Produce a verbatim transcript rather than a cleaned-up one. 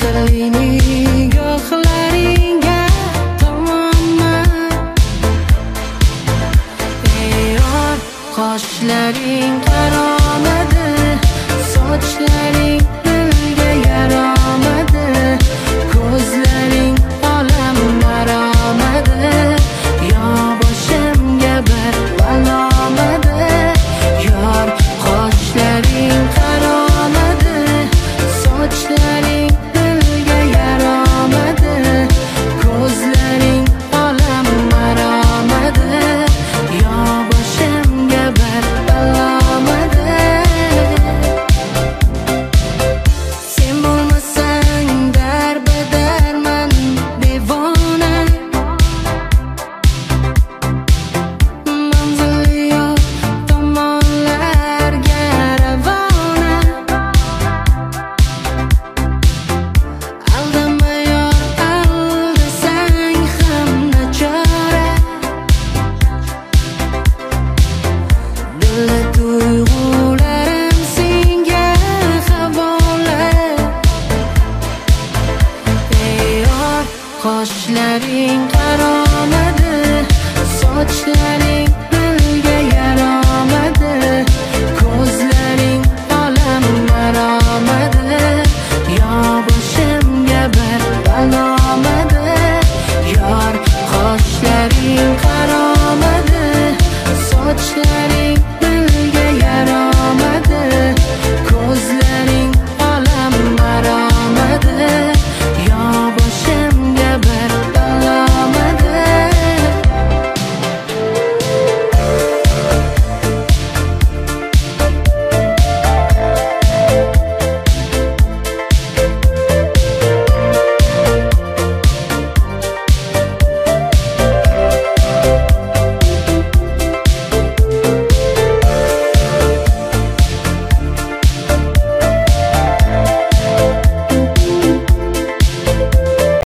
Sehrli nigohlaringga tomonman. Ey yor, qoshlaring qaromadi, sochlaring dilga yaromadi, ko'zlaring olam maromadi, yo boshimga bir balomadi. Yor, qoshlaring qaromadi, sochlaring dilga yaromadi, ko'zlaring olam maromadi, yo boshimga bir balomadi. Sen bo'lmasang darbedarman devona, manzili yo'q tomonlarga ravona. Aldama yor, aldasang ham nachora. Dilda tuyg'ularim senga havola. Ey yor, qoshlar